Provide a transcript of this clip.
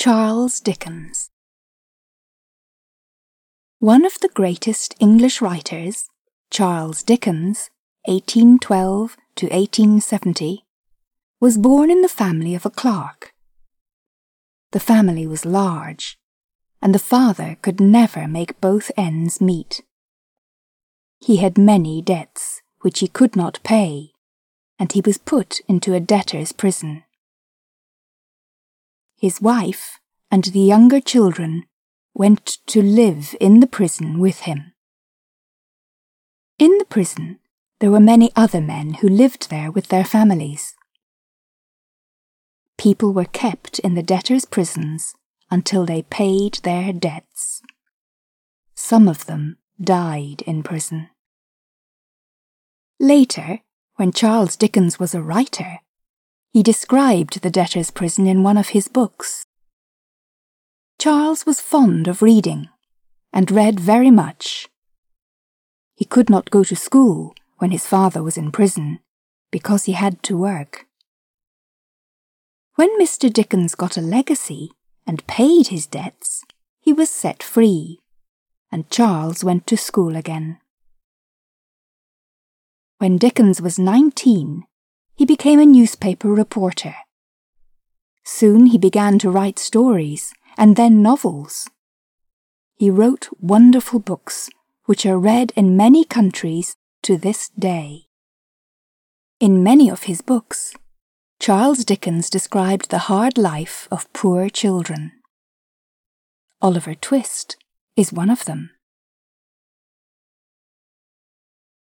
Charles Dickens. One of the greatest English writers, Charles Dickens, 1812 to 1870, was born in the family of a clerk. The family was large, and the father could never make both ends meet. He had many debts which he could not pay, and he was put into a debtor's prison. His wife and the younger children went to live in the prison with him. In the prison, there were many other men who lived there with their families. People were kept in the debtors' prisons until they paid their debts. Some of them died in prison. Later, when Charles Dickens was a writer, he described the debtors' prison in one of his books. Charles was fond of reading, and read very much. He could not go to school when his father was in prison, because he had to work. When Mr. Dickens got a legacy and paid his debts, he was set free, and Charles went to school again. When Dickens was 19, he became a newspaper reporter. Soon he began to write stories and then novels. He wrote wonderful books which are read in many countries to this day. In many of his books, Charles Dickens described the hard life of poor children. Oliver Twist is one of them.